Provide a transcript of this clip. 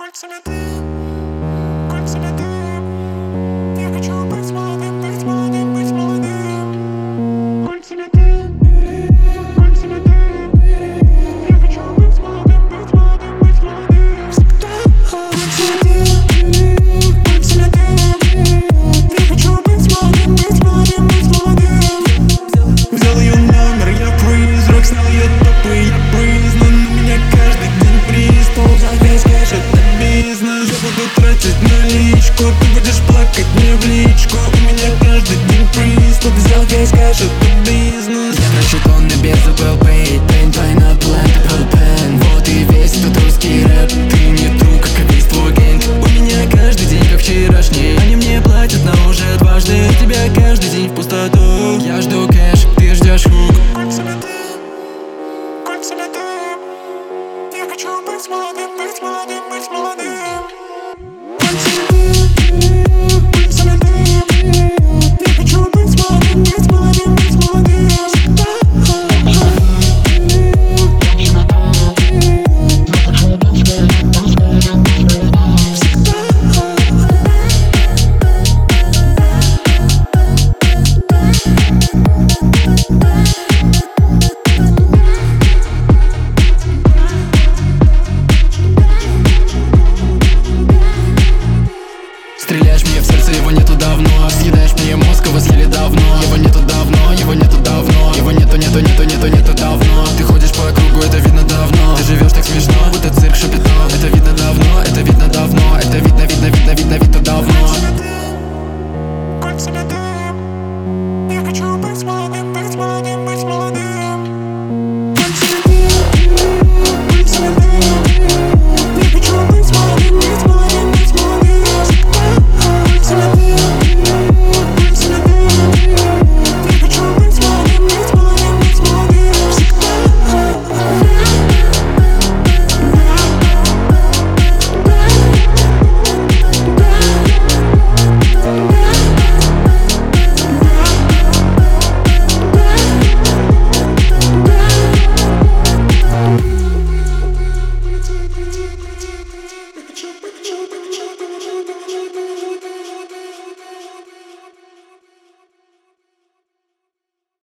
Кольца летим, кольца летим. Я хочу быть молодым, быть молодым, быть молодым. Кольца летим, кольца летим. Я хочу быть молодым, быть молодым, быть молодым. Кольца летим, кольца летим. Я хочу быть молодым, быть молодым, быть молодым. Взял ее номер, я призрак, снял ее топы, я признан. У меня каждый день приступ, завес скажет бизнес. Я буду тратить наличку, ты будешь плакать мне в личку. У меня каждый день приступ, взял весь, скажет